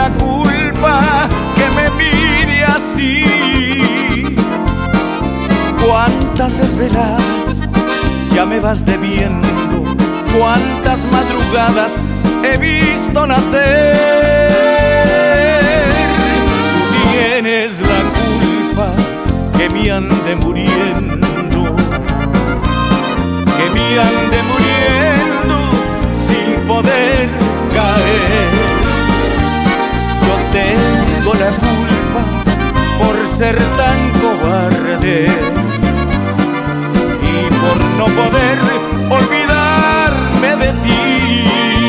la culpa que me mire así. Cuántas desveladas ya me vas debiendo, cuántas madrugadas he visto nacer. Tú tienes la culpa que me ande muriendo, que me ande muriendo sin poder caer. Yo tengo la culpa por ser tan cobarde y por no poder olvidarme de ti.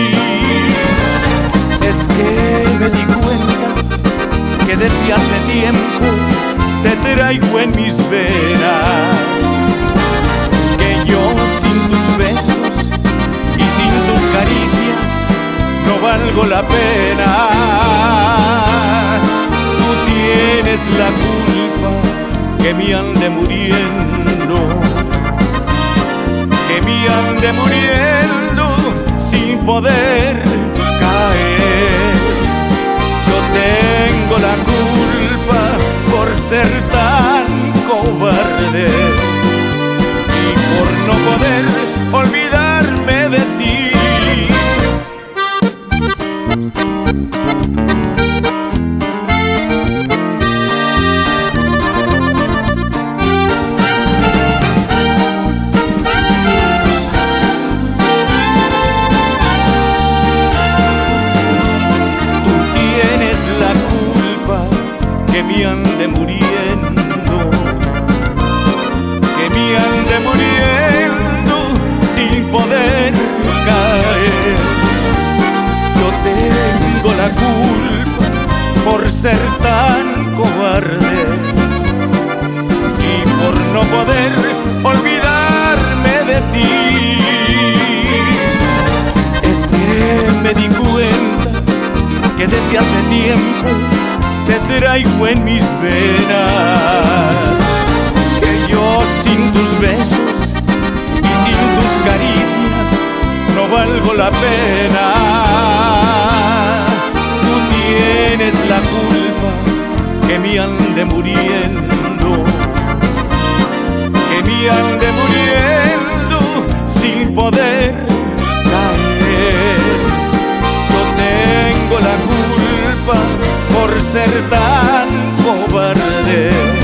Es que me di cuenta que desde hace tiempo te traigo en mis venas, que yo sin tus besos y sin tus caricias no valgo la pena. Tú tienes la culpa que me ande muriendo, que me ande muriendo sin poder caer. Yo tengo la culpa por ser tan cobarde y por no poder olvidarme de ti. Que me ande muriendo, que me ande muriendo sin poder caer. Yo tengo la culpa por ser tan cobarde y por no poder olvidarme de ti. Es que me di cuenta que desde hace tiempo te traigo en mis venas, que yo sin tus besos y sin tus caricias no valgo la pena. Tú tienes la culpa que me ande muriendo, que me ande muriendo sin poder caer. Yo tengo la culpa por ser tan cobarde